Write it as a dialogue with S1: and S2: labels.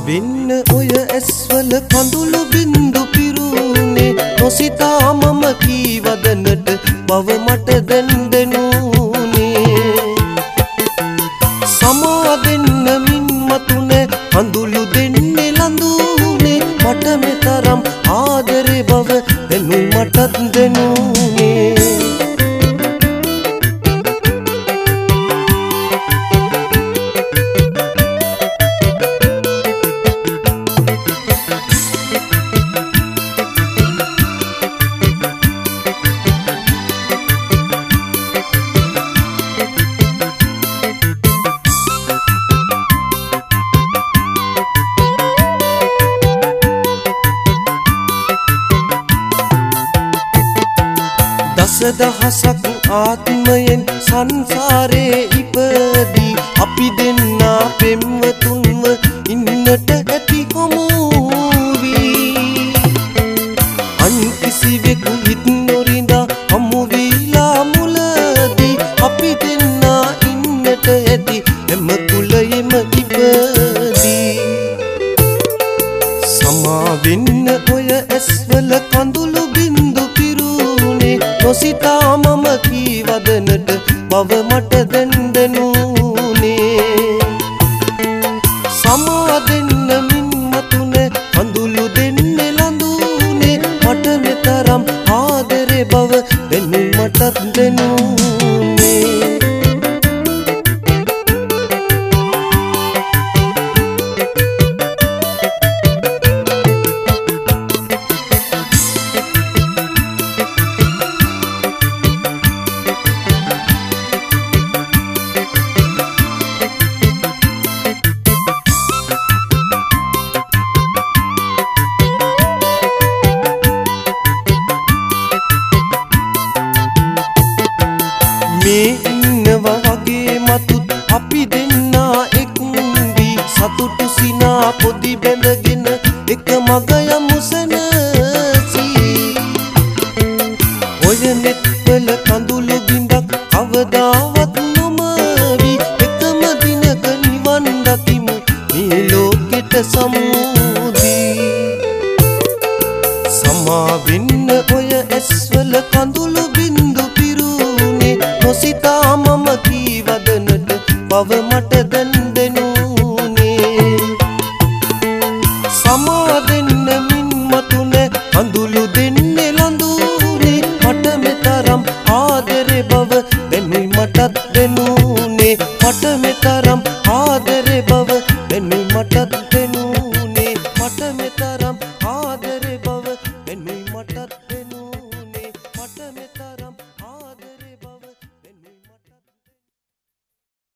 S1: වෙන්න ඔය ඇස්වල කඳුළු බින්දු පිරුනේ නොසිතා මම කීවදනට බව මට දැන් දෙනුනේ සමා දෙන්න මින් මතුනේ කඳුළු දෙන්නේ ලඳුනේ මට මෙතරම් ආදරේ බව දැනුයි මටත් දෙනුනේ දසදහසක් ආත්මයෙන් සංසාරේ ඉපදී අපි දෙන්නා පෙම්වතුන්ව ඉන්නට ඇති හමුවී අන් කිසිවෙකු හිත් නොරිඳා හමු වීලා මුලදී අපි දෙන්නා ඉන්නට ඇති එම කුලයෙම ඉපදී සමා වෙන්න ඔය ඇස්වල කඳුළු බින්දු නොසිතා මම කීවදනට බව මට දැන් දෙනුනේ සමා දෙන්න මින් මතුනේ කඳුළු දෙන්නේ ලඳුනේ මට මෙතරම් ආදරේ බව දැනුයි මටත් දෙනුනේ මේ ඉන්නවා වගේ මතුත් අපි දෙන්නා එක් වී සතුටු සිනා පොදි බැඳගෙන එක මග යමු සැනසී ඔය නෙත්වල කඳුළු බිඳක් කවදාවත් නොමවි එකම දිනක නිවන් දකිමු මේ ලෝකෙට සමුදී සමා වෙන්න ඔය ඇස්වල කඳුළු බින්දු නොසිතා මම කීවදනට බව මට